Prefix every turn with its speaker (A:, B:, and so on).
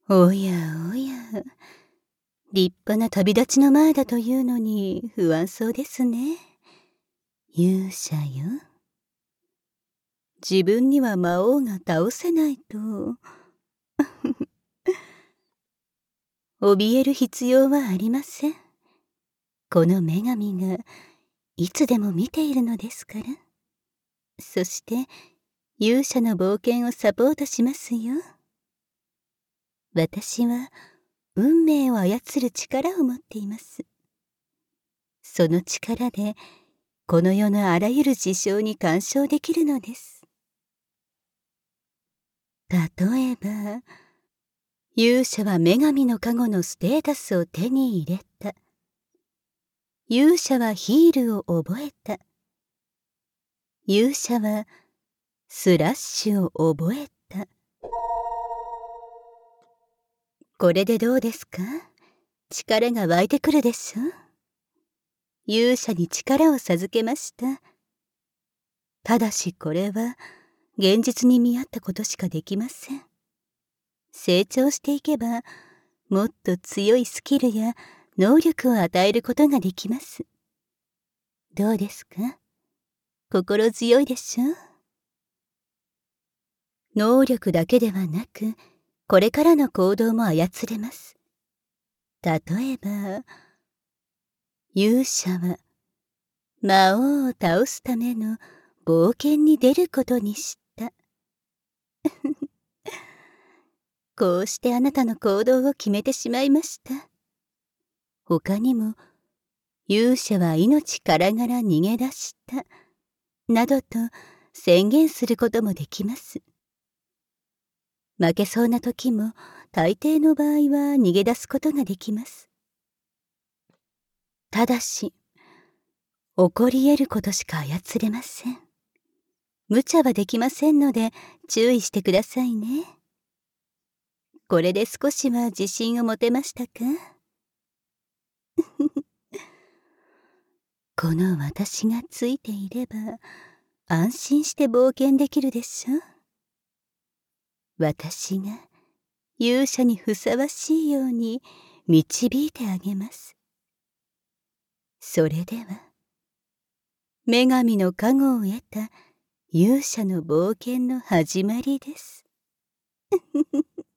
A: おやおや、立派な旅立ちの前だというのに不安そうですね。勇者よ。自分には魔王が倒せないと。怯える必要はありません。この女神がいつでも見ているのですから。そして勇者の冒険をサポートしますよ。私は運命を操る力を持っています。その力でこの世のあらゆる事象に干渉できるのです。例えば、勇者は女神の加護のステータスを手に入れた。勇者はヒールを覚えた。勇者はスラッシュを覚えた。これでどうですか？力が湧いてくるでしょ？勇者に力を授けました。ただしこれは現実に見合ったことしかできません。成長していけばもっと強いスキルや能力を与えることができます。どうですか？心強いでしょ？能力だけではなく、これからの行動も操れます。例えば、勇者は魔王を倒すための冒険に出ることにした。こうしてあなたの行動を決めてしまいました。他にも、勇者は命からがら逃げ出した、などと宣言することもできます。負けそうな時も大抵の場合は逃げ出すことができます。ただし、起こり得ることしか操れません。無茶はできませんので注意してくださいね。これで少しは自信を持てましたか？この私がついていれば安心して冒険できるでしょ？私が勇者にふさわしいように導いてあげます。それでは、女神の加護を得た勇者の冒険の始まりです。